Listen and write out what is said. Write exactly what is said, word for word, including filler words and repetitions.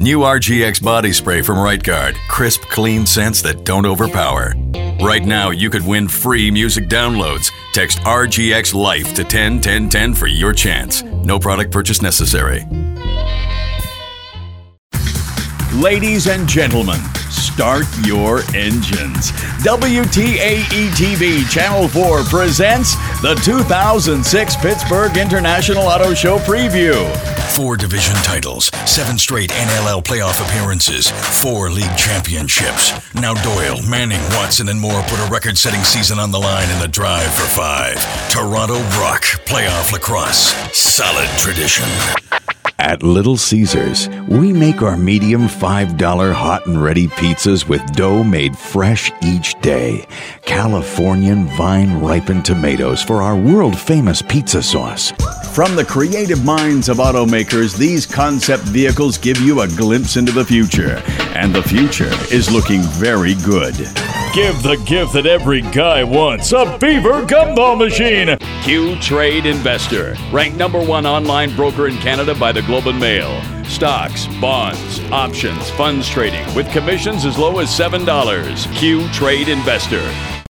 New R G X body spray from Right Guard. Crisp, clean scents that don't overpower. Right now, you could win free music downloads. Text R G X Life to ten ten ten for your chance. No product purchase necessary. Ladies and gentlemen, start your engines. W T A E T V Channel four presents the two thousand six Pittsburgh International Auto Show Preview. Four division titles, seven straight N L L playoff appearances, four league championships. Now Doyle, Manning, Watson, and more put a record-setting season on the line in the drive for five. Toronto Rock, playoff lacrosse, solid tradition. At Little Caesars, we make our medium five dollar hot and ready pizzas with dough made fresh each day. Californian vine-ripened tomatoes for our world-famous pizza sauce. From the creative minds of automakers, these concept vehicles give you a glimpse into the future. And the future is looking very good. Give the gift that every guy wants, a Beaver gumball machine. Q-Trade Investor, ranked number one online broker in Canada by the Globe and Mail. Stocks, bonds, options, funds trading with commissions as low as seven dollars. Q-Trade Investor.